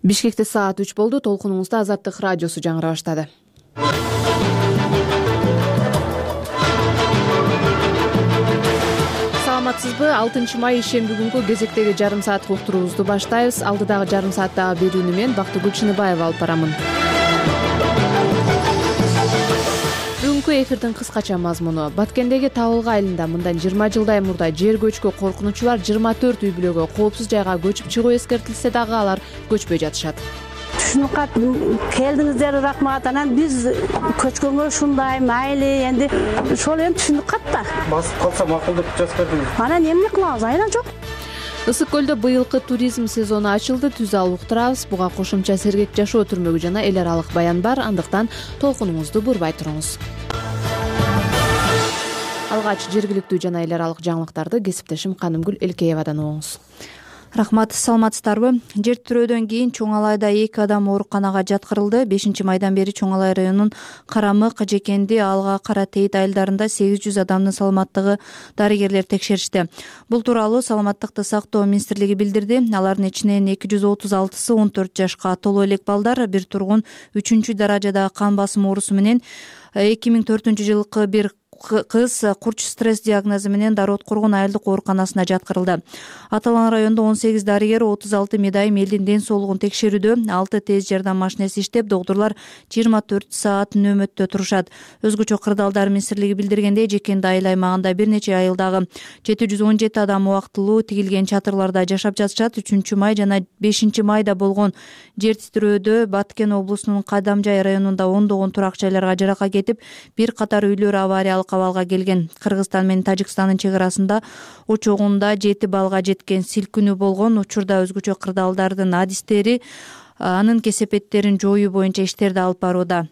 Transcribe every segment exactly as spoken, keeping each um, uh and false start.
Бишкекте саат үч болду. Толкунуңузда Азаттык радиосу жаңыра баштады. Саламатсызбы? алтынчы май ишемби күнгү кезектеги жарым сааттык уктуруубузду баштайбыз. Алдыдагы жарым сааттагы берүүнү мен Бактыгүл Чыныбаева алып барамын. Бүгүнкү эфирдин кыскача мазмуну: Баткендеги Табылга айылында мындан жыйырма жылдай мурда жер көчкү коркунучу бар жыйырма төрт үй бүлөгө коопсуз жайга көчүп чыгуу эскертилсе дагы алар көчпөй жатышат. Түшүнүп кат, келдиңиздер, рахмат. Анан биз көчкөнгө ушундай майли, энди ошол эми түшүнүп кат да. Басып калса макул деп жазып бердиңиз. Анан эмне кылабыз? Айла жок. Ысык көлдө быйылкы туризм сезону ачылды. Түз алып уктурабыз. Буга кошумча сергек жашоо түрмөгү жана эл аралык баян бар. Андыктан толкунуңузду бурбай туруңуз. Алгач жергиликтүү жана эл аралык жаңылыктарды кесиптешим Канымгүл Элкеевадан угуңуз. Рахмат, саламатсыздарбы? Жер тирөөдөн кийин Чоң Алайда эки адам ооруканага жаткырылды. бешинчи майдан бери Чоң Алай районунун Карамы, Кыжекенди, Алга, Кара Тейит айылдарында сегиз жүз адамдын саламаттыгы дарыгерлер текшеришти. Бул тууралуу Саламаттыкты сактоо министрлиги билдирди. Алардын ичинен эки жүз отуз алтысы он төрт жашка толо элек балдар, бир тургун үчүнчү даражадагы кан басым оорусу менен, эки миң төртүнчү жылкы бир кыз курч стресс диагнозу менен Дарот Коргон айылдык ооруканасына жаткырылды. Аталган райондо он сегиз дарыгер, отуз алты медайым элдин ден соолугун текшерүүдө, алты тез жардам машинеси иштеп, доктурлар жыйырма төрт саат нөөмөттө турушат. Өзгөчө кырдаалдар министрлиги билдиргендей, Жекенди айыл аймагында бир нече айылдагы жети жүз он жети адам убактылуу тигилген чатырларда жашап жатышат. үчүнчү май жана бешинчи майда болгон жер титирөөдө Баткен облусунун Кадамжай районунда ондогон турак жайларга жарака кетип, бир катар үйлөр авариялык абалга келген. Кыргызстан менен Тажикстандын чек арасында учогунда жети балга жеткен силкинүү болгон. Учурда өзгөчө кырдаалдардын адистери анын кесепеттерин жоюу боюнча иштерди алып барууда.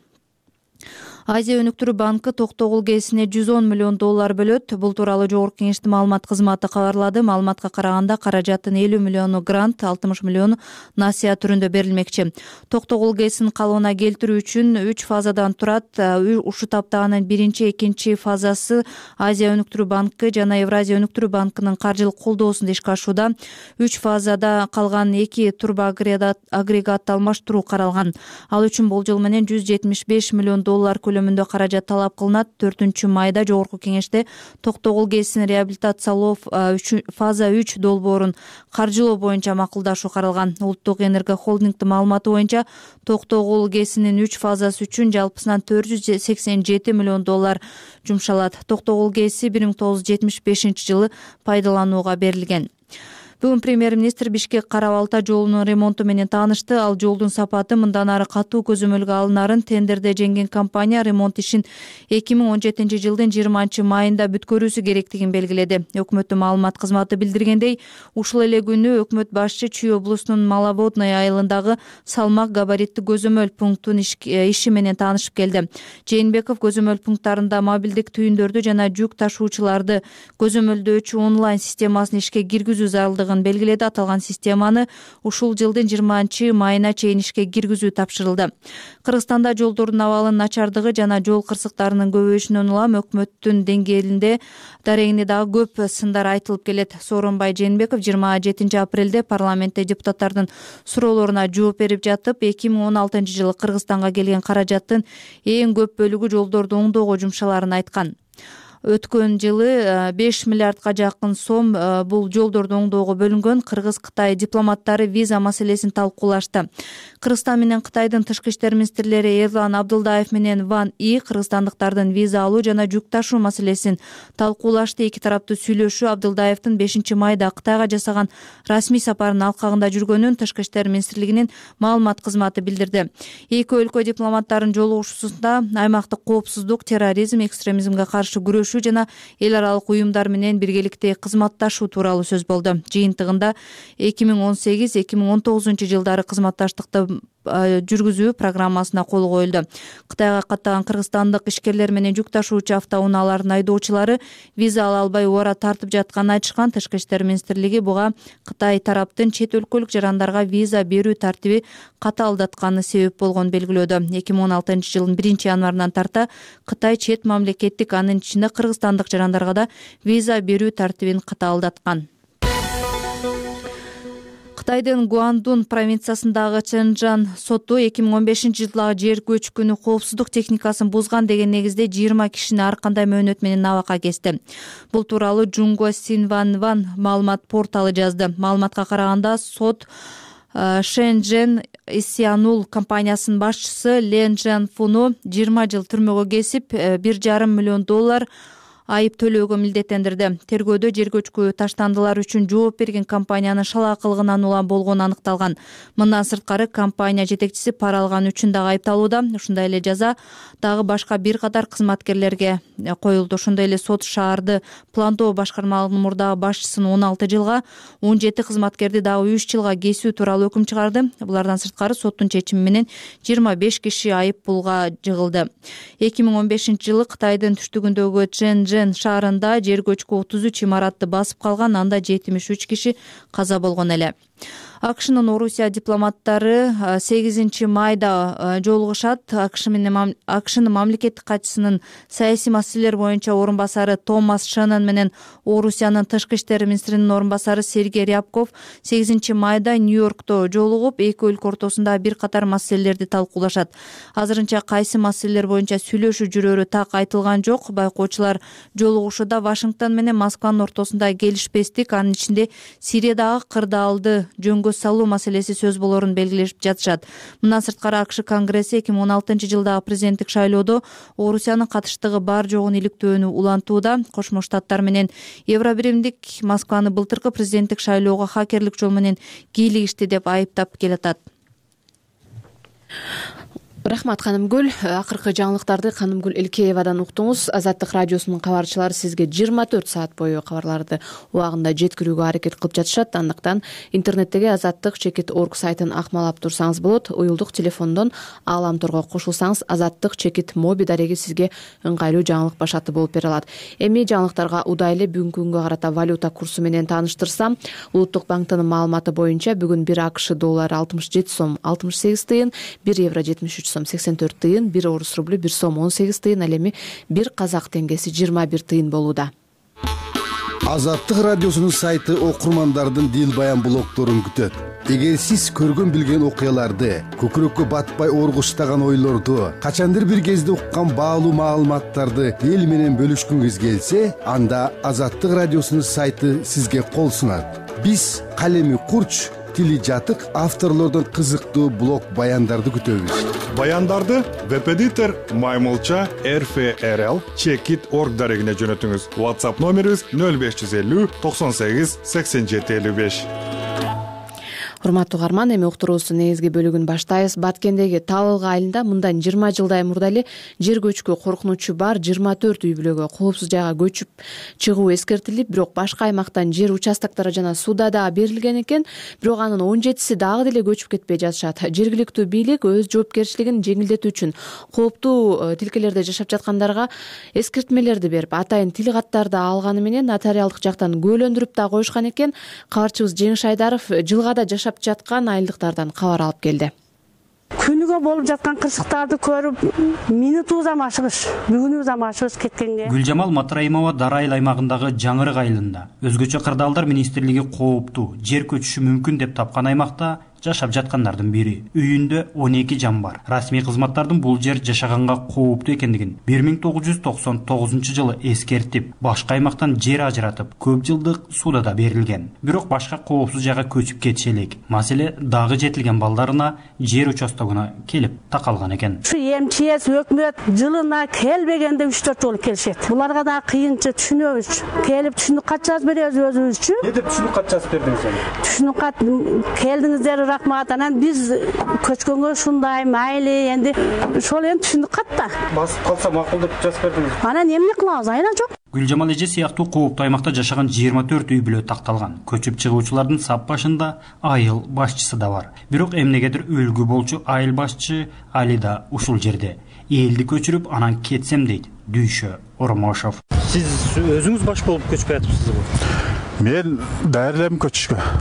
Азия өнүктүрүү банкы Токтогул КЭСине жүз он миллион доллар бөлөт. Бул тууралуу Жогорку Кеңештин маалымат кызматы кабарлады. Маалыматка караганда, каражаттын элүү миллиону грант, алтымыш миллиону насыя түрүндө берилмекчи. Токтогул КЭСин калыбына келтирүү үчүн үч фазадан турат. Ушул тапта анын биринчи, экинчи фазасы Азия өнүктүрүү банкы жана Евразия өнүктүрүү банкынын каржылык колдоосунда ишке ашууда. Үч фазада калган эки турбо агрегатты алмаштыруу каралган. Ал үчүн болжол менен жүз жетимиш беш миллион доллар көлөмүндө каражат талап кылынат. төртүнчү майда Жогорку Кеңеште Токтогул КЭСин реабилитациялоо фаза үч долбоорун каржылоо боюнча макулдашуу каралган. Улуттук энерго холдингдин маалыматы боюнча, Токтогул КЭСинин үч фазасы үчүн жалпысынан төрт жүз сексен жети миллион доллар жумшалат. Токтогул КЭСи бир миң тогуз жүз жетимиш бешинчи жылы пайдаланууга берилген. Бүгүн премьер-министр Бишкек Кара Балта жолунун ремонту менен таанышты. Ал жолдун сапаты мындан ары катуу көзөмөлгө алынарын, тендерде жеңген компания ремонт ишин эки миң он жетинчи жылдын жыйырманчы майында бүткөрүүсү керектигин белгиледи. Өкмөттүн маалымат кызматы билдиргендей, ушул эле күнү өкмөт башчы Чүй облусунун Маловодный айылындагы салмак габариттүү көзөмөл пунктунун иши менен таанышып келди. Жээнбеков көзөмөл пункттарында мобилдик түйүндөрдү жана жүк ташуучуларды көзөмөлдөөчү онлайн системасын ишке киргизүү зарылдыгын белгиледи. Аталган системаны ушул жылдын жыйырманчы майына чейин ишке киргизүү тапшырылды. Кыргызстанда жолдордун абалынын начардыгы жана жол кырсыктарынын көбөйүшүнөн улам өкмөттүн деңгээлинде дарегинде дагы көп сындар айтылып келет. Сооронбай Жээнбеков жыйырма жетинчи апрелде парламентте депутаттардын суроолоруна жооп берип жатып, эки миң он алтынчы жылы Кыргызстанга келген каражаттын эң көп бөлүгү жолдорду оңдоого жумшаларын айткан. Өткөн жылы беш миллиардка жакын сом бул жолдорду оңдоого бөлүнгөн. Кыргыз-Кытай дипломаттары виза маселесин талкуулашты. Кыргызстан менен Кытайдын тышкы иштер министрлери Эрлан Абдылдаев менен Ван И кыргызстандыктардын виза алуу жана жүк ташуу маселесин талкуулашты. Эки тараптуу сүйлөшүү Абдылдаевдин бешинчи майда Кытайга жасаган расмий сапарынын алкагында жүргөнүн тышкы иштер министрлигинин маалымат кызматы билдирди. Эки өлкө дипломаттарынын жолугушуусунда аймактык коопсуздук, терроризм, экстремизмге каршы күрөшүү жана эл аралык уюмдар менен биргеликте кызматташуу тууралуу сөз болду. Жыйынтыгында эки миң он сегиз эки миң он тогузунчу жылдары кызматташтыкты жүргүзүү программасына кол коюлду. Кытайга каттаган кыргызстандык ишкерлер менен жүк ташуучу автоунаалардын айдоочулары виза ала албай убара тартып жатканын айтышкан. Тышкы иштер министрлиги буга Кытай тараптын чет өлкөлүк жарандарга виза берүү тартиби катаалдатканы себеп болгонун белгилөөдө. эки миң он алтынчы жылдын биринчи январынан тарта Кытай чет мамлекеттик, анын ичинде кыргызстандык жарандарга да виза берүү тартибин катаалдаткан. Кытайдын Гуандун провинциясындагы Чэнжан соту эки миң он бешинчи жылдагы жер көчкүнү коопсуздук техникасын бузган деген негизде жыйырма кишини ар кандай мөөнөт менен набакка кести. Бул тууралуу Жунго Синванван маалымат порталы жазды. Маалыматка караганда сот Шэнжэн Исянул компаниясынын башчысы Лен Жэнфуну жыйырма жыл түрмөгө кесип, бир жарым миллион доллар айып төлөөгө милдеттендирди. Тергөөдө жер көчкү таштандылар үчүн жооп берген компаниянын шалаакылыгынан улам болгону аныкталган. Мындан сырткары компания жетекчиси пара алган үчүн дагы айыпталууда. Ушундай эле жаза дагы башка бир катар кызматкерлерге коюлду. Ошондой эле сот шаарды пландоо башкармалыгынын мурдагы башчысын он алты жылга, он жети кызматкерди дагы үч жылга кесүү тууралуу өкүм чыгарды. Булардан сырткары соттун чечими менен жыйырма беш киши айып пулга жыгылды. эки миң он бешинчи жылы Кытайдын түштүгүндөгү Чэнжэн шаарында жер көчкү отуз үч имаратты басып калган, анда жетимиш үч киши каза болгон эле. АКШнын Орусия дипломаттары сегизинчи майда жолугушат. АКШнын мамлекеттик катчысынын саясий маселелер боюнча орун басары Томас Шеннон менен Орусиянын тышкы иштер министринин орун басары Сергей Рябков сегизинчи майда Нью-Йоркто жолугуп, эки өлкө ортосунда бир катар маселелерди талкуулашат. Азырынча кайсы маселелер боюнча сүйлөшүү жүрөрү так айтылган жок. Байкоочулар жолугушууда Вашингтон менен Москванын ортосунда келишпестик, анын ичинде Сириядагы кырдаалды жөнгө салуу маселеси сөз болорун белгилешип жатышат. Мындан сырткары АКШ Конгресси эки миң он алтынчы жылдагы президенттик шайлоодо Орусиянын катыштыгы бар жогун иликтөөнү улантууда. Кошмо Штаттар менен Евробиримдик Москваны былтыркы президенттик шайлоого хакерлик жол менен кийлигишти деп айыптап келатат. Рахмат Канымгүл. Акыркы жаңылыктарды Канымгүл Элкеевадан уктуңуз. Азаттык радиосунун кабарчылары сизге жыйырма төрт саат бою кабарларды убагында жеткирүүгө аракет кылып жатышат. Андыктан интернеттеги азаттык чекит орг сайтын акмалап турсаңыз болот. Уюлдук телефондон ааламторго кошулсаңыз азаттык чекит моби дареги сизге ыңгайлуу жаңылык башаты болуп бере алат. Эми жаңылыктарга удайлы бүгүнкү күнгө карата валюта курсу менен тааныштырсам, Улуттук банктын маалыматы боюнча бүгүн бир АКШ доллары алтымыш жети сом алтымыш сегиз тыйын, бир евро жетимиш үч сом сексен төрт тыйын, бир орус рублю бир сом он сегиз тыйын, ал эми бир казак теңгеси жыйырма бир тыйын болууда. Азаттык радиосунун сайты окурмандардын дил баян блогторун күтөт. Эгер сиз көргөн билген окуяларды, көкүрөккө батпай оргуштаган ойлорду, качандыр бир кезде уккан баалуу маалыматтарды эл менен бөлүшкүңүз келсе, анда Азаттык радиосунун сайты сизге кол сунат. Биз калеми курч, тили жатык авторлордон кызыктуу блог баяндарды күтөбүз. Баяндарды веб-эдитор Маймылча эр эф эр эл чекит орг дарегине жөнөтүңүз. WhatsApp номерибиз нөл беш жүз элүү токсон сегиз сексен жети элүү беш. Урматтуу угарман, эми уктуруубуздун негизги бөлүгүн баштайбыз. Баткендеги Табылга айылында мындан жыйырма жылдай мурда эле жер көчкү коркунучу бар жыйырма төрт үй бүлөгө коопсуз жайга көчүп чыгуу эскертилип, бирок башка аймактан жер участоктора жана суда дагы берилген экен. Бирок анын он жетиси дагы деле көчүп кетпей жатышат. Жергиликтүү бийлик өз жоопкерчилигин жеңилдетүү үчүн кооптуу тилкелерде жашап жаткандарга эскертмелерди берип, атайын тил каттарды алганы менен нотариалдык жактан күбөлөндүрүп да коюшкан экен. Кабарчыбыз Жеңиш Айдаров жылга да жашап жаткан айылдыктардан кабар алып келди. Күнүгө болуп жаткан кырсыктарды көрүп, минутубуз амашыгыш, бүгүнүбүз амашыгыш кеткенге. Гүлжамал Матраимова Дара айыл аймагындагы Жаңырык айылында өзгөчө кырдаалдар министрлиги кооптуу жер көчүшү мүмкүн деп тапкан аймакта жашап жаткандардын бири. Үйүндө он эки жан бар. Расмий кызматтардын бул жер жашаганга кооптуу экендигин бир миң тогуз жүз токсон тогузунчу жылы эскертип, башка аймактан жер ажыратып, көп жылдык суда да берилген. Бирок башка коопсуз жайга көчүп кетиши элек. Маселе дагы жетилген балдарына жер участогуна келип такалган экен. Ушу эмчиэс өкмөт жылына келбегенде үч төрт жолу келишет. Буларга да кыйынчы түшүнөбүз. Келип түшүнүк кат жазып беребиз өзүбүзчү. Не деп түшүнүк кат жазып бердиңиз? Түшүнүк кат келдиңиздер рахмат. Анан биз көчкөнгө ушундай майли, энди ошол эми түшүнүк катта. Басып калса макул деп жазып бердиңиз. Анан эмне кылабыз? Айла жок. Гүлжамал эже сыяктуу кооптуу аймакта жашаган жыйырма төрт үй бүлө такталган. Көчүп чыгуучулардын сап башында айыл башчысы да бар. Бирок эмнегедир өлгү болчу айыл башчы Али да ушул жерде. Элди көчүрүп анан кетсем дейт Дүйшө Ормошов. Сиз өзүңүз баш болуп көчүп атыпсызбы? Мен даярдам көчүшкө.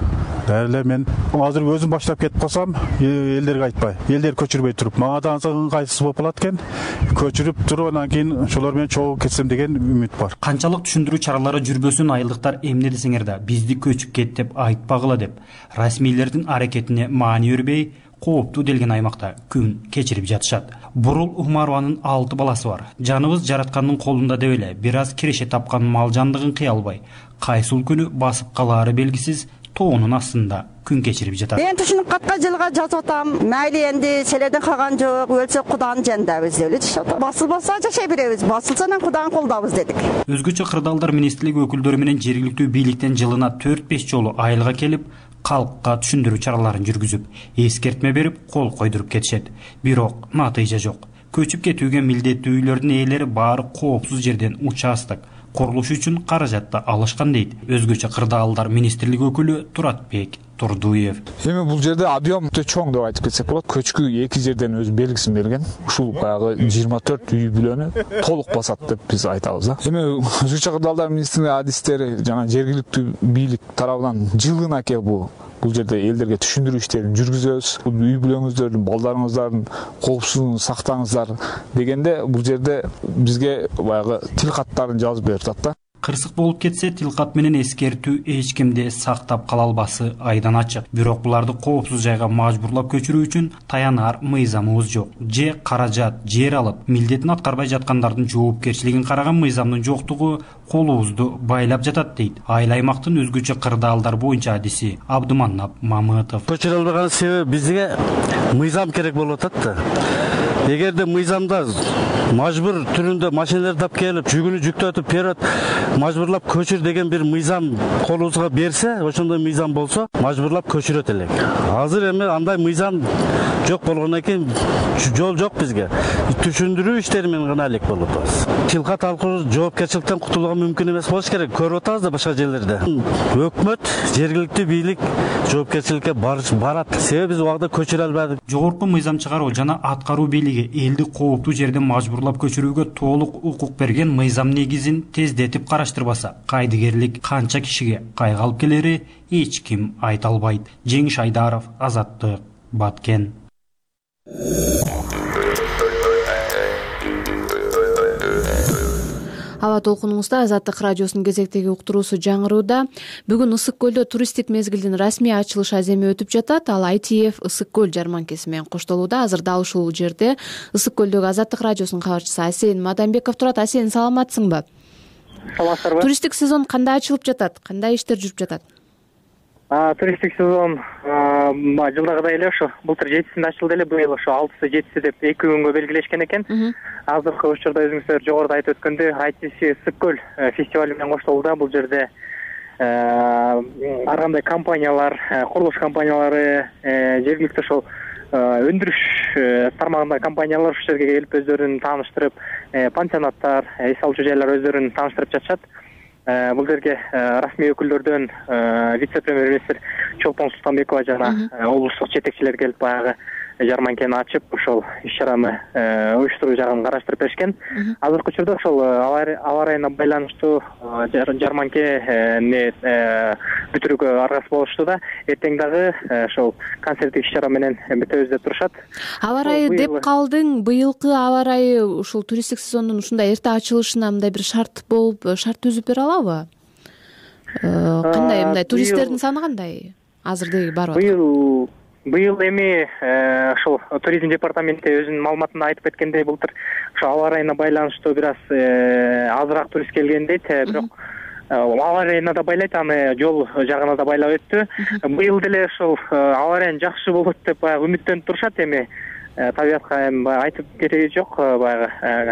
Дәл эле мен азыр өзүм баштап кетип калсам, элдерге айтпай, элдер көчүрбөй туруп, мага да ыңгайсыз болуп калат экен. Көчүрүп туруп, анан кийин ошолор менен чогуу кетсем деген үмүт бар. Канчалык түшүндүрүү чаралары жүрбөсүн айылдыктар эмне десеңер да бизди көчүп кет деп айтпагыла деп расмийлердин аракетине маани бербей кооптуу делген аймакта күн кечирип жатышат. Бурул Умарованын алты баласы бар. Жаныбыз жараткандын колунда деп эле бир аз киреше тапкан мал жандыгын кыя албай, кайсыл күнү басып калаары белгисиз тоонун астында күн кечирип жатат. Мен түшүнүп каткан жылга жазып атам. Майли энди селерден калган жок, өлсө Куданын жандабыз деп эле дешип атат. Басылбаса жашай беребиз, басылса анан Куданын колдобуз дедик. Өзгөчө кырдаалдар министрлиги өкүлдөрү менен жергиликтүү бийликтен жылына төрт беш жолу айылга келип, калкка түшүндүрүү чараларын жүргүзүп, эскертме берип, кол койдуруп кетишет. Бирок натыйжа жок. Көчүп кетүүгө милдеттүү үйлөрдүн ээлери баары коопсуз жерден участок курулуш үчүн каражатты алышкан дейт өзгөчө кырдаалдар министрлиги өкүлү Туратбек Турдуев. Эми бул жерде объем өтө чоң деп айтып кетсек болот. Көчкү эки жерден өз белгисин берген. Ушул баягы жыйырма төрт үй бүлөнү толук басат деп биз айтабыз. Эми өзгөчө кырдаалдар министрлиги адистери жана жергиликтүү бийлик тарабынан жылына келип бул бул жерде элдерге түшүндүрүү иштерин жүргүзөбүз. Үй бүлөңүздөрдүн, балдарыңыздардын коопсуздугун сактаңыздар дегенде бул жерде бизге баягы тил каттарын жазып берип атат да. Кырсык болуп кетсе, тилкат менен эскертүү эч кимди сактап кала албасы айдан ачык. Бирок буларды коопсуз жайга мажбурлап көчүрүү үчүн таянар мыйзамыбыз жок. Же каражат, жер алып, милдетин аткарбай жаткандардын жоопкерчилигин караган мыйзамдын жоктугу колубузду байлап жатат дейт айыл аймактын өзгөчө кырдаалдар боюнча адиси Абдыманап Мамытов. Көчүрө албаган себеби бизге мыйзам керек болуп атат да. Эгерде мыйзамда мажбур түрүндө машиналар тап келип, жүгүнү жүктөтүп берет, мажбурлап көчүр деген бир мыйзам колубузга берсе, ошондой мыйзам болсо, мажбурлап көчүрөт элек. Азыр эми андай мыйзам жок болгондон кийин жол жок бизге. Түшүндүрүү иштери менен гана элек болуп атабыз. Тилкат алкуу жоопкерчиликтен кутулууга мүмкүн эмес болуш керек. Көрүп атабыз да башка жерлерде. Өкмөт, жергиликтүү бийлик жоопкерчиликке барат. Себеби биз убакта көчүрө албадык. Жогорку мыйзам чыгаруу жана аткаруу бийлиги элди кооптуу жерден мажбурлап көчүрүүгө толук укук берген мыйзам негизин тездетип караштырбаса, кайдыгерлик канча кишиге кайга алып келери эч ким айта албайт. Жеңиш Айдаров, Азаттык, Баткен. Аба толкунуңузда Азаттык радиосунун кезектеги уктуруусу жаңырууда. Бүгүн Ысык көлдө туристтик мезгилдин расмий ачылыш аземи өтүп жатат. Ал ай ти эф Ысык көл жарманкеси менен коштолууда. Азыр дал ушул жерде Ысык көлдөгү Азаттык радиосунун кабарчысы Асен Маданбеков турат. Асен, саламатсыңбы? Саламатсызбы? Туристтик сезон кандай ачылып жатат? Кандай иштер жүрүп жатат? Туристтик сезон жылдагыдай эле ошо былтыр жетисинде ачылды эле, быйыл ошо алтысы жетиси деп эки күнгө белгилешкен экен. Азыркы учурда өзүңүздөр жогоруда айтып өткөндөй ай ти эф Ысык көл фестивали менен коштолууда. Бул жерде ар кандай компаниялар, курулуш компаниялары, жергиликтүү ошол өндүрүш тармагындагы компаниялар ушул жерге келип өздөрүн тааныштырып, пансионаттар, эс алуучу жайлар өздөрүн тааныштырып жатышат. Бул жерге расмий өкүлдөрдөн вице-премьер-министр Чолпон Султанбекова жана облустук жетекчилер келип баягы жарманкени ачып, ошол иш-чараны уюштуруу жагын караштырып беришкен. Азыркы учурда ошол аба ырайына байланыштуу жарманкени бүтүрүүгө аргасыз болушту да. Эртең дагы ошол концерттик иш-чара менен бүтөбүз деп турушат. Аба ырайы деп калдың. Быйылкы аба ырайы ушул туристтик сезондун ушундай эрте ачылышына мындай бир шарт болуп, шарт түзүп бере алабы? Кандай мындай туристтердин саны кандай? Азыр деги барып атат. Быйыл Быйыл эми ошол туризм департаменти өзүнүн маалыматында айтып кеткендей, былтыр ошо аба ырайына байланыштуу бир аз азыраак турист келген дейт, бирок аба ырайына да байлайт, аны жол жагына да байлап өттү. Быйыл деле ошол аба ырайы жакшы болот деп баягы үмүттөнүп турушат. Эми табиятка эми айтып кереги жок баягы.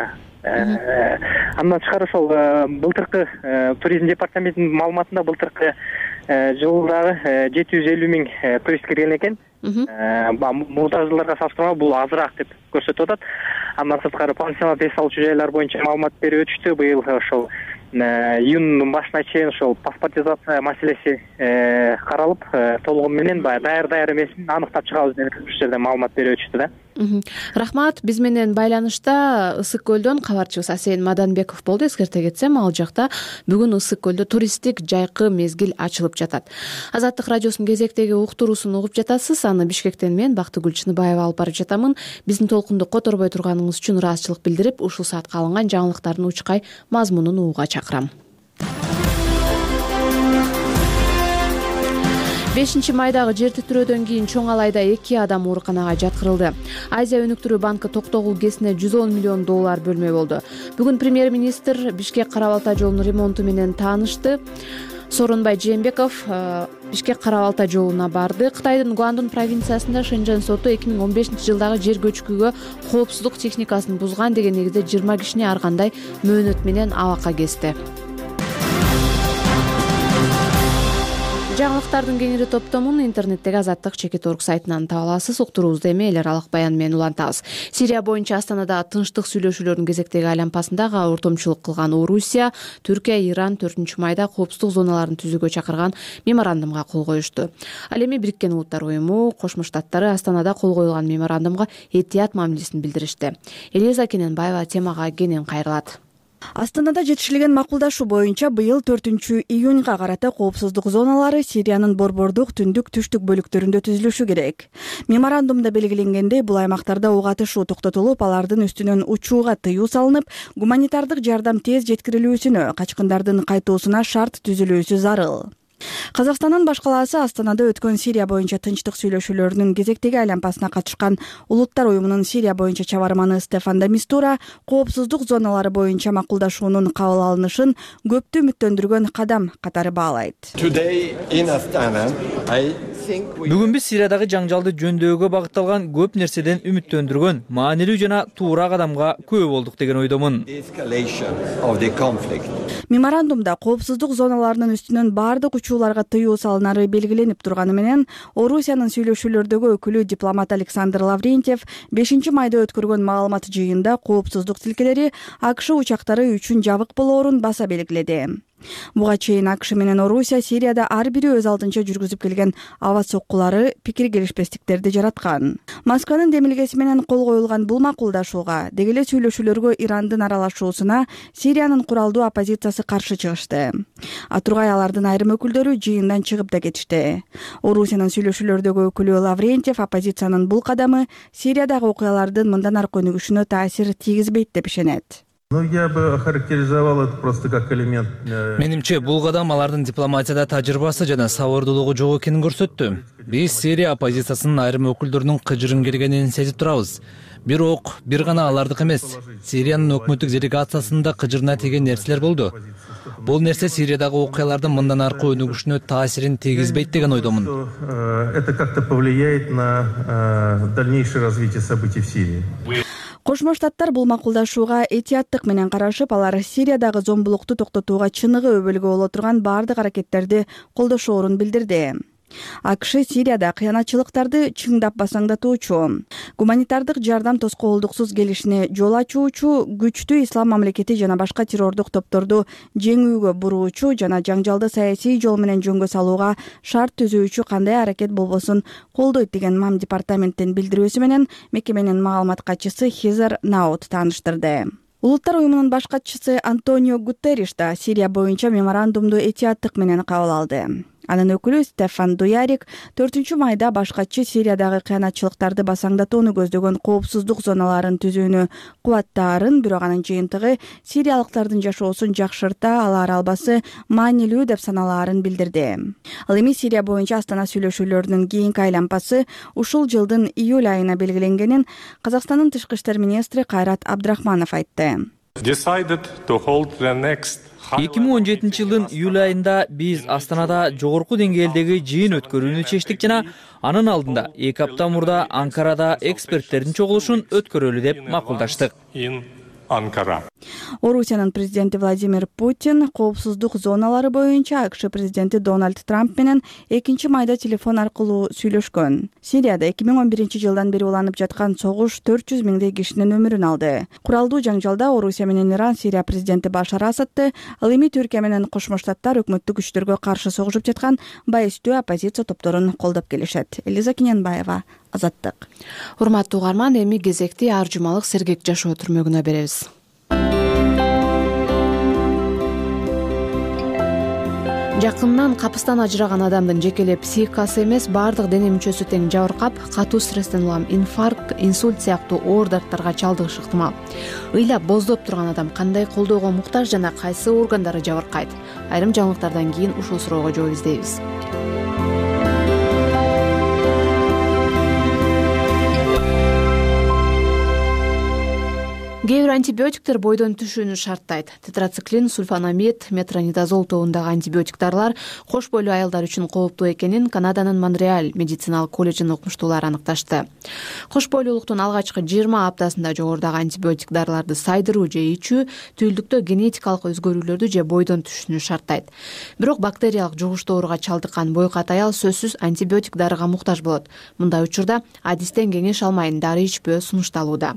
Андан тышкары ошол былтыркы туризм департаментинин маалыматында былтыркы жылдагы жети жүз элүү миң турист кирген экен. Мурдагы жылдарга салыштырмалуу бул азыраак деп көрсөтүп атат. Андан сырткары пансионат, эс алуучу жайлар боюнча маалымат берип өтүштү. Быйыл ошол июндун башына чейин ошол паспортизация маселеси каралып, толугу менен баягы даяр даяр эмесин аныктап чыгабыз деп ушул жерде маалымат берип өтүштү да. Рахмат. Биз менен байланышта Ысык көлдөн кабарчыбыз Асен Маданбеков болду. Эскерте кетсем, ал жакта бүгүн Ысык көлдө туристтик жайкы мезгил ачылып жатат. Азаттык радиосунун кезектеги уктуруусун угуп жатасыз. Аны Бишкектен мен Бактыгүл Чыныбаева алып барып жатамын. Биздин толкунду которбой турганыңыз үчүн ыраазычылык билдирип, ушул саатка алынган жаңылыктардын учкай мазмунун угууга чакырам. бешинчи майдагы жер титирөөдөн кийин Чоң Алайда эки адам ооруканага жаткырылды. Азия өнүктүрүү банкы токтогул КЭСине жүз он миллион доллар бөлмө болду. Бүгүн премьер-министр Бишкек Кара-Балта жолунун ремонту менен таанышты. Сооронбай Жээнбеков Бишкек Кара-Балта жолуна барды. Кытайдын Гуандун провинциясында Шэньчжэн соту эки миң он бешинчи жылдагы жер көчкүгө коопсуздук техникасын бузган деген негизде жыйырма кишини ар кандай мөөнөт менен абакка кести. Жаңылыктардын кеңири топтомун интернеттеги Азаттык чекит орг сайтынан таба аласыз. Уктуруубузду эми эл аралык баян менен улантабыз. Сирия боюнча Астанада тынчтык сүйлөшүүлөрдүн кезектеги айланпасында ортомчулук кылган Орусия, Түркия, Иран төртүнчү майда коопсуздук зоналарын түзүүгө чакырган меморандумга кол коюшту. Ал эми Бириккен Улуттар уюму, Кошмо Штаттары Астанада кол коюлган меморандумга этият мамилесин билдиришти. Элиза Кененбаева темага кенен кайрылат. Астанада жетишилген макулдашуу боюнча быйыл төртүнчү июнга карата коопсуздук зоналары Сириянын борбордук, түндүк, түштүк бөлүктөрүндө түзүлүшү керек. Меморандумда белгиленгендей, бул аймактарда ок атышуу токтотулуп, алардын үстүнөн учууга тыюу салынып, гуманитардык жардам тез жеткирилүүсүнө, качкындардын кайтуусуна шарт түзүлүүсү зарыл. Казакстандын баш калаасы Астанада өткөн Сирия боюнча тынчтык сүйлөшүүлөрүнүн кезектеги айланпасына катышкан Улуттар уюмунун Сирия боюнча чабарманы Стефан де Мистура коопсуздук зоналары боюнча макулдашуунун кабыл алынышын көптү үмүттөндүргөн кадам катары баалайт. Бүгүн биз Сириядагы жаңжалды жөндөөгө багытталган көп нерседен үмүттөндүргөн, маанилүү жана туура кадамга күбө болдук деген ойдомун. Меморандумда коопсуздук зоналарынын үстүнөн баардык учууларга тыюу салынары белгиленип турганы менен, Орусиянын сүйлөшүүлөрдөгү өкүлү дипломат Александр Лаврентьев бешинчи майда өткөргөн маалымат жыйынында коопсуздук тилкелери АКШ учактары үчүн жабык болоорун баса белгиледи. Буга чейин АКШ менен Орусия Сирияда ар бири өз алдынча жүргүзүп келген аба соккулары пикир келишпестиктерди жараткан. Москванын демилгеси менен кол коюлган бул макулдашууга, деги эле сүйлөшүүлөргө Ирандын аралашуусуна Сириянын куралдуу оппозициясы каршы чыгышты. Атургай алардын айрым өкүлдөрү жыйындан чыгып да кетишти. Орусиянын сүйлөшүүлөрдөгү өкүлү Лаврентьев оппозициянын бул кадамы Сириядагы окуялардын мындан аркы өнүгүшүнө таасир тийгизбейт деп ишенет. Менимче, бул кадам алардын дипломатияда тажрыйбасы жана сабырдуулугу жок экенин көрсөттү. Биз Сирия оппозициясынын айрым өкүлдөрүнүн кыжырын келгенин сезип турабыз. Бирок бир гана алардык эмес, Сириянын өкмөттүк делегациясында кыжырына тийген нерселер болду. Бул нерсе Сириядагы окуялардын мындан аркы өнүгүшүнө таасирин тийгизбейт деген ойдомун. Это как-то повлияет на дальнейшее развитие событий в Сирии. Кошмо Штаттар бул макулдашууга этияттык менен карашып, алар Сириядагы зомбулукту токтотууга чыныгы өбөлгө боло турган баардык аракеттерди колдошоорун билдирди. АКШ Сирияда кыянатчылыктарды чыңдап басаңдатуучу, гуманитардык жардам тоскоолдуксуз келишине жол ачуучу, күчтүү ислам мамлекети жана башка террордук топторду жеңүүгө буруучу жана жаңжалды саясий жол менен жөнгө салууга шарт түзүүчү кандай аракет болбосун колдойт деген МАМ департаменттин билдирүүсү менен мекеменин маалымат катчысы Хезер Наут тааныштырды. Улуттар уюмунун баш катчысы Антонио Гутерриш да Сирия боюнча меморандумду этияттык менен кабыл алды. Анын өкүлү Стефан Дуярик төртүнчү майда баш катчы Сириядагы кыянатчылыктарды басаңдатууну көздөгөн коопсуздук зоналарын түзүүнү кубаттаарын, бирок анын жыйынтыгы сириялыктардын жашоосун жакшырта алар албасы маанилүү деп саналаарын билдирди. Ал эми Сирия боюнча Астана сүйлөшүүлөрүнүн кийинки айланпасы ушул жылдын июль айына белгиленгенин Казакстандын тышкы иштер министри Кайрат Абдрахманов айтты. эки миң он жетинчи жылдын июль айында биз Астанада жогорку деңгээлдеги жыйын өткөрүүнү чечтик жана анын алдында эки апта мурда Анкарада эксперттердин чогулушун өткөрөлү деп макулдаштык. Орусиянын президенти Владимир Путин коопсуздук зоналары боюнча АКШ президенти Дональд Трамп менен экинчи майда телефон аркылуу сүйлөшкөн. Сирияда эки миң он биринчи жылдан бери уланып жаткан согуш төрт жүз миңдей кишинин өмүрүн алды. Куралдуу жаңжалда Орусия менен Иран Сирия президенти Башар Асадты, ал эми Түркия менен Кошмо Штаттар өкмөттүк күчтөргө каршы согушуп жаткан байыстуу оппозиция топторун колдоп келишет. Элиза Киненбаева, Азаттык. Урматтуу угарман, эми кезекти ар жумалык сергек жашоо түрмөгүнө беребиз. Жакынынан капыстан ажыраган адамдын жекелеп психикасы эмес, баардык дене мүчөсү тең жабыркап, катуу стресстен улам инфаркт, инсульт сыяктуу оор дарттарга чалдыгышы ыктымал. Ыйлап боздоп турган адам кандай колдоого муктаж жана кайсы органдары жабыркайт? Айрым жаңылыктардан кийин ушул суроого жооп издейбиз. Кээ бир антибиотиктер бойдон түшүүнү шарттайт. Тетрациклин, сульфанамид, метронидазол тобундагы антибиотик дарылар кош бойлуу аялдар үчүн кооптуу экенин Канаданын Монреаль медициналык колледжинин окумуштуулары аныкташты. Кош бойлуулуктун алгачкы жыйырма аптасында жогорудагы антибиотик дарыларды сайдыруу же ичүү түйүлдүктө генетикалык өзгөрүүлөрдү же бойдон түшүүнү шарттайт. Бирок бактериялык жугуштуу ооруга чалдыккан бойкат аял сөзсүз антибиотик дарыга муктаж болот. Мындай учурда адистен кеңеш алмайын дары ичпөө сунушталууда.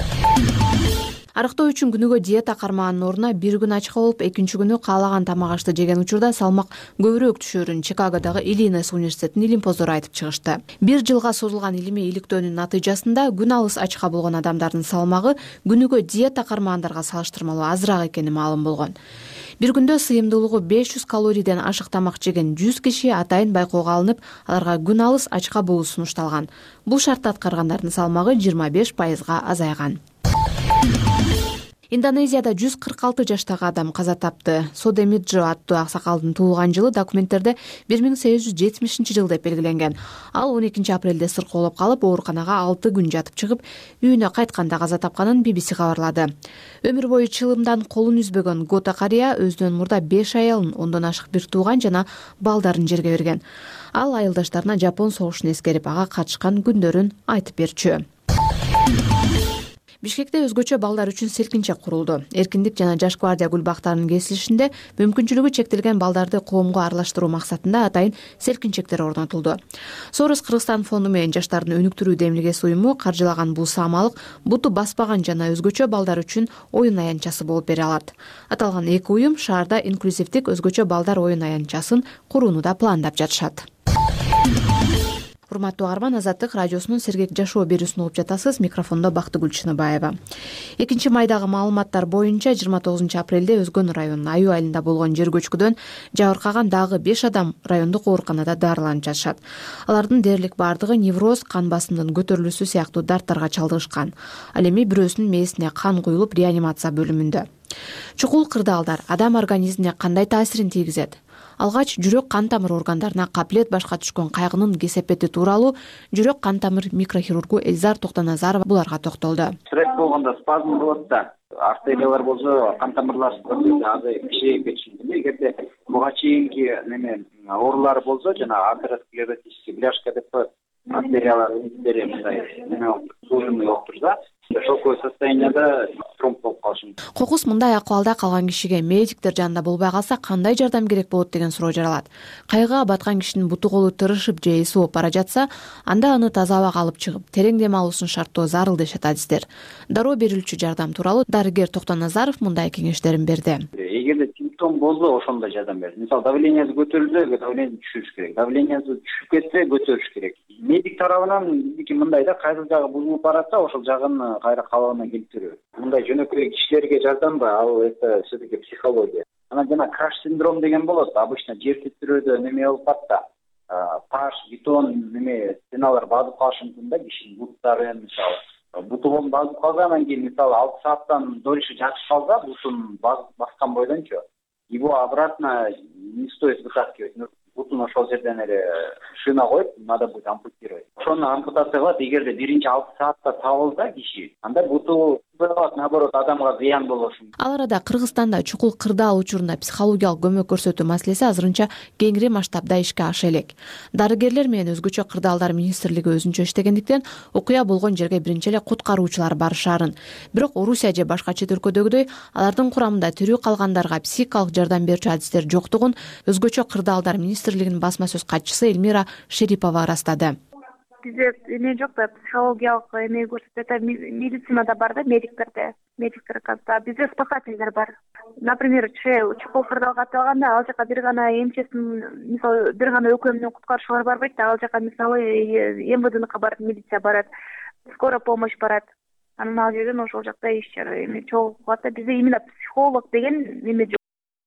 Арыктоо үчүн күнүгө диета кармаганын ордуна бир күн ачка болуп, экинчи күнү каалаган тамак ашты жеген учурда салмак көбүрөөк түшөрүн Чикагодагы Иллинойс университетинин илимпоздору айтып чыгышты. Бир жылга созулган илимий иликтөөнүн натыйжасында күн алыс ачка болгон адамдардын салмагы күнүгө диета кармагандарга салыштырмалуу азыраак экени маалым болгон. Бир күндө сыйымдуулугу беш жүз калорийден ашык тамак жеген жүз киши атайын байкоого алынып, аларга күн алыс ачка болуу сунушталган. Бул шартты аткаргандардын салмагы жыйырма беш пайызга азайган. Индонезияда жүз кырк алты жаштагы адам каза тапты. Содемиджо аттуу аксакалдын туулган жылы документтерде бир миң сегиз жүз жетимишинчи жыл деп белгиленген. Ал он экинчи апрелде сыркоолоп калып, ооруканага алты күн жатып чыгып, үйүнө кайтканда каза тапканын би би си кабарлады. Өмүр бою чылымдан колун үзбөгөн Гота карыя өзүнөн мурда беш аялын, ондон ашык бир тууган жана балдарын жерге берген. Ал айылдаштарына Жапон согушун эскерип, ага катышкан күндөрүн айтып берчү. Бишкекте өзгөчө балдар үчүн селкинчек курулду. Эркиндик жана Жаш гвардия гүл бактарынын кесилишинде мүмкүнчүлүгү чектелген балдарды коомго аралаштыруу максатында атайын селкинчектер орнотулду. Сорос Кыргызстан фонду менен жаштардын өнүктүрүү демилгеси уюму каржылаган бул саамалык буту баспаган жана өзгөчө балдар үчүн оюн аянтчасы болуп бере алат. Аталган эки уюм шаарда инклюзивдик өзгөчө балдар оюн аянтчасын курууну да пландап жатышат. Урматтуу угарман, Азаттык радиосунун сергек жашоо берүүсүн угуп жатасыз. Микрофондо Бактыгүл Чыныбаева. экинчи майдагы маалыматтар боюнча жыйырма тогузунчу апрелде Өзгөн районунун Аюу айылында болгон жер көчкүдөн жабыркаган дагы беш адам райондук ооруканада дарыланып жатышат. Алардын дээрлик бардыгы невроз, кан басымдын көтөрүлүүсү сыяктуу дарттарга чалдыгышкан. Ал эми бирөөсүнүн мээсине кан куюлуп реанимация бөлүмүндө. Чукул кырдаалдар адам организмине кандай таасирин тийгизет? Алгач жүрөк кан тамыр органдарына капилет башка түшкөн кайгынын кесепети тууралуу жүрөк кан тамыр микрохирургу Эльзар Токтоназарова буларга токтолду. Стресс болгондо спазм болот да, артериялар болсо кан тамырлар азыр кичирейип кетиши мүмкүн. Эгерде буга чейинки неме оорулар болсо, жана атеросклеротический бляшка деп коет, артериялар үмүттери мындай неме суженный болуп турса, шоковое состоянияда тромб болуп калышы мүмкүн. Кокус мындай акыбалда калган кишиге медиктер жанында болбой калса кандай жардам керек болот деген суроо жаралат. Кайгыга баткан кишинин буту колу тырышып же эси болуп бара жатса, анда аны таза абага алып чыгып, терең дем алуусун шарттоо зарыл дешет адистер. Дароо берилүүчү жардам тууралуу дарыгер Токтоназаров мындай кеңештерин берди. Эгерде симптом болсо, ошондо жардам берет. Мисалы, давлениясы көтөрүлсө, давлениянды түшүрүш керек. Давлениясы түшүп кетсе, көтөрүш керек. Медик тарабынан биздики мындай да, кайсы жагы бузулуп баратса, ошол жагын кайра калыбына келтирүү. Мындай жөнөкөй кишилерге жардам ба, ал это все-таки психология. Анан жана краш синдром деген болот. Обычно жер титирөөдө неме болуп калат да, таш, бетон неме стеналар базып калышы мүмкүн да, кишинин буттарын, мисалы, бутун базып калгандан кийин, мисалы, алты сааттан дольше жатып калса, бутун баскан бойдончу, его обратно не стоит вытаскивать. Бутун ошол жерден эле шина коюп, надо будет ампутировать. Ошону ампутация кылат. Эгерде биринчи алты саатта табылса киши, анда буту болот, наоборот адамга зыян болушун. Ал арада Кыргызстанда чукул кырдаал учурунда психологиялык көмөк көрсөтүү маселеси азырынча кеңири масштабда ишке аша элек. Дарыгерлер менен өзгөчө кырдаалдар министрлиги өзүнчө иштегендиктен окуя болгон жерге биринчи эле куткаруучулар барышаарын. Бирок Орусия же башка чет өлкөдөгүдөй алардын курамында тирүү калгандарга психикалык жардам берүүчү адистер жоктугун өзгөчө кырдаалдар министрлигинин басма сөз катчысы Эльмира Шерипова ырастады. Бизде эме жок да, психологиялык эме көрсөтөт. Медицинада бар да, медиктерде. Медиктер казда бизде спасательдер бар. Например, чукул кырдаалга атталганда ал жака бир гана эмчесин, мисалы, бир гана өкмө менен куткаруучулар барбайт да, ал жака мисалы МВДныкка барат, милиция барат, скорая помощь барат. Анан ал жерден ошол жакта иш чара эме чогуу кылат да. Бизде именно психолог деген эме жок.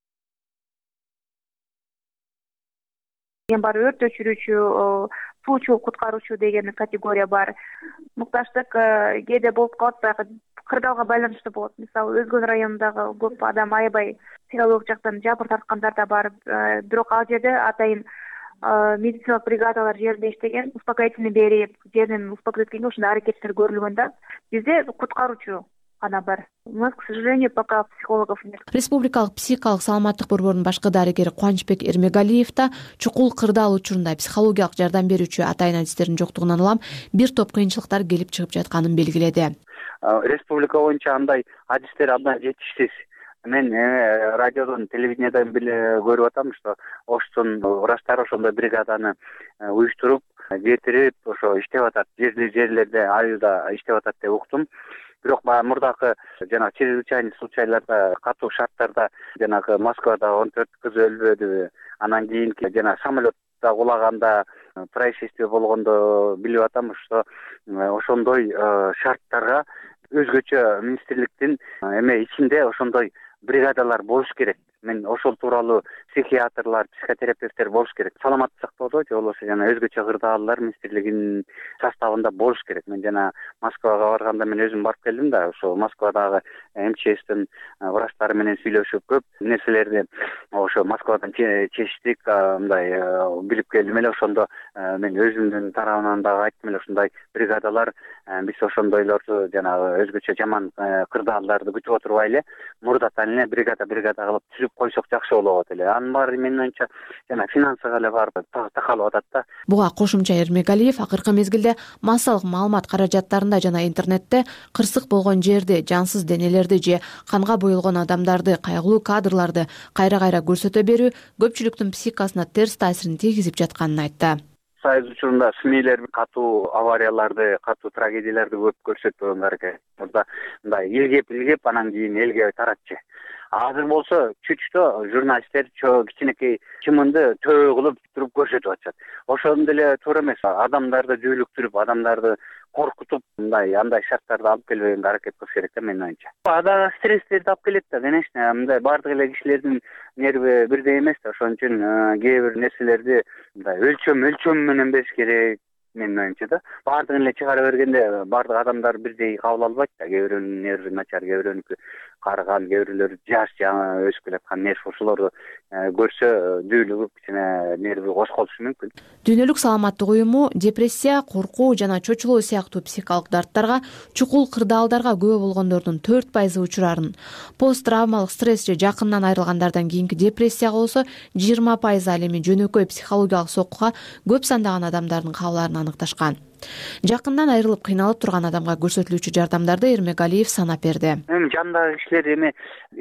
Бар өрт өчүрүүчү, суучу куткаруучу деген категория бар. Мукташтык кээде болуп калат, баягы кырдаалга байланыштуу болот. Мисалы, Өзгөн районундагы көп адам аябай психологиялык жактан жабыр тарткандар да бар. Бирок ал жерде атайын медициналык бригадалар жеринде иштеген, успокоительный берип, жеринен успокоить эткенге ушундай аракеттер көрүлгөн да. Бизде куткаруучу гана бар. У нас, к сожалению, пока психологов нет. Республикалык психикалык саламаттык борборунун башкы дарыгери Кубанычбек Эрмегалиев да чукул кырдаал учурунда психологиялык жардам берүүчү атайын адистердин жоктугунан улам бир топ кыйынчылыктар келип чыгып жатканын белгиледи. Республика боюнча андай адистер абдан жетишсиз. Мен радиодон, телевидениеден көрүп атам, что Оштун врачтар ошондой бригаданы уюштуруп, жетирип, ошо иштеп атат. Жерлер жерлерде айылда иштеп атат деп уктум. Бирок баягы мурдакы жана чрезвычайный случайларда, катуу шарттарда, жанагы Москвада он төрт кыз өлбөдү, анан кийинки жана самолетто кулаганда происшествие болгондо билип атам, что ошондой шарттарга өзгөчө министрликтин эме ичинде ошондой бригадалар болуш керек. Мен ошол тууралуу психиатрлар, психотерапевттер болуш керек. Саламаттык сактоодо же болбосо жана өзгөчө кырдаалдар министрлигинин составында болуш керек. Мен жана Москвага барганда мен өзүм барып келдим да, ошо Москвадагы МЧСтин врачтары менен сүйлөшүп көп нерселерди ошо Москвадан чечтик, мындай билип келдим эле. Ошондо мен өзүмдүн тарабымдан дагы айттым эле, ушундай бригадалар биз ошондойлорду жанагы өзгөчө жаман кырдаалдарды күтүп отурбайлы, мурдатан эле бригада бригада кылып түзүп койсок жакшы болот эле. Анын баары менин оюмча жана финансыга эле барып такалып атат да. Буга кошумча Эрмегалиев акыркы мезгилде массалык маалымат каражаттарында жана интернетте кырсык болгон жерди, жансыз денелерди же канга боелгон адамдарды, кайгылуу кадрларды кайра-кайра көрсөтө берүү көпчүлүктүн психикасына терс таасирин тийгизип жатканын айтты. Союз учурунда СМИлер катуу аварияларды, катуу трагедияларды көп көрсөтпөгөнгө аракет. Мурда мындай илгеп-илгеп анан кийин элге таратчы. Азыр болсо чүчтө журналисттер кичинекей чымынды төбө кылып туруп көрсөтүп атышат. Ошондой эле туура эмес. Адамдарды жүүлүктүрүп, адамдарды коркутуп, мындай андай шарттарды алып келбегенге аракет кылыш керек да менин оюмча. Ада стресстерди алып келет да, конечно, мындай бардык эле кишилердин нерви бирдей эмес да, ошон үчүн кээ бир нерселерди мындай өлчөм өлчөм менен бериш керек менин оюмча да. Бардыгын эле чыгара бергенде бардык адамдар бирдей кабыл албайт да. Кээ бирөөнүн нерви начар, кээ бирөөнүкү карыган, кээ бирөлөр жаш жаңы өсүп келаткан нерв, ушулорду көрсө дүүлүгүп кичине нерви кошколушу мүмкүн. Дүйнөлүк саламаттык уюму депрессия, коркуу жана чочулоо сыяктуу психикалык дарттарга, чукул кырдаалдарга күбө болгондордун төрт пайызы учурарын, пост травмалык стресс же жакындан айрылгандардан кийинки депрессияга болсо жыйырма пайыз, ал эми жөнөкөй психологиялык соккуга көп сандаган адамдардын кабыларын аныкташкан. Жакындан айрылып кыйналып турган адамга көрсөтүлүүчү жардамдарды Эрмегалиев санап берди. Эми жандагы кишилер эми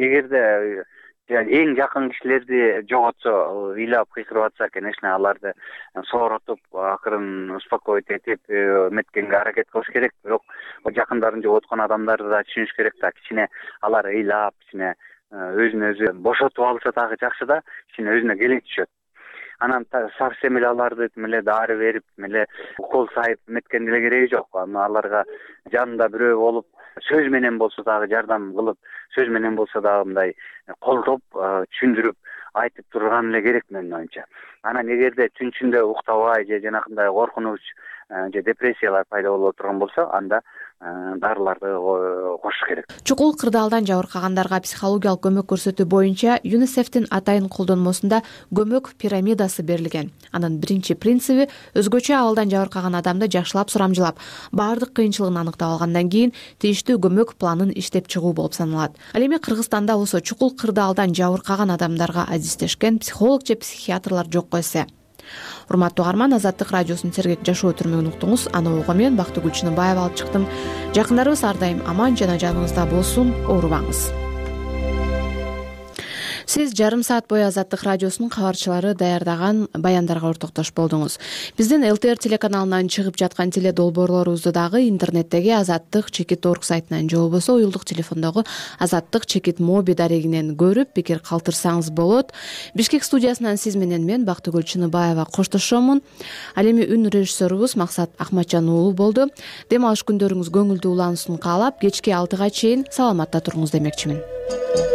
эгерде эң жакын кишилерди жоготсо, ыйлап кыйкырып атса, конечно, аларды сооротуп, акырын успокоить этип, меткенге аракет кылыш керек. Бирок жакындарын жоготкон адамдарды да түшүнүш керек да, кичине алар ыйлап, кичине өзүн өзү бошотуп алса дагы жакшы да, кичине өзүнө келе түшөт. Анан совсем эле аларды эле дары берип, эле укол сайып меткен деле кереги жок. Аларга жанында бирөө болуп, сөз менен болсо дагы жардам кылып, сөз менен болсо дагы мындай колдоп, түшүндүрүп айтып турган эле керек менин оюмча. Анан эгерде түн ичинде уктабай же жанакындай коркунуч же депрессиялар пайда боло турган болсо, анда дарыларды кошуш керек. Чукул кырдаалдан жабыркагандарга психологиялык көмөк көрсөтүү боюнча ЮНИСЕФтин атайын колдонмосунда көмөк пирамидасы берилген. Анын биринчи принциби өзгөчө абалдан жабыркаган адамды жакшылап сурамжылап, баардык кыйынчылыгын аныктап алгандан кийин тийиштүү көмөк планын иштеп чыгуу болуп саналат. Ал эми Кыргызстанда болсо чукул кырдаалдан жабыркаган адамдарга адистешкен психолог же психиатрлар жокко эсе. Урматтуу угарман, Азаттык радиосунун сергек жашоо түрмөгүн уктуңуз. Аны угуу мен Бактыгүл Чыныбаева алып чыктым. Жакындарыбыз ар дайым аман жана жаныңызда болсун, оорубаңыз. Сиз жарым саат бою Азаттык радиосунун кабарчылары даярдаган баяндарга ортоктош болдуңуз. Биздин эл тэ эр телеканалынан чыгып жаткан теле долбоорлорубузду дагы интернеттеги азаттык чекит орг сайтынан же болбосо уюлдук телефондогу азаттык чекит моби дарегинен көрүп, пикир калтырсаңыз болот. Бишкек студиясынан сиз менен мен Бактыгүл Чыныбаева коштошомун. Ал эми үн режиссерубуз Максат Ахматжан уулу болду. Дем алыш күндөрүңүз көңүлдүү улансын каалап, кечки алтыга чейин саламатта туруңуз демекчимин.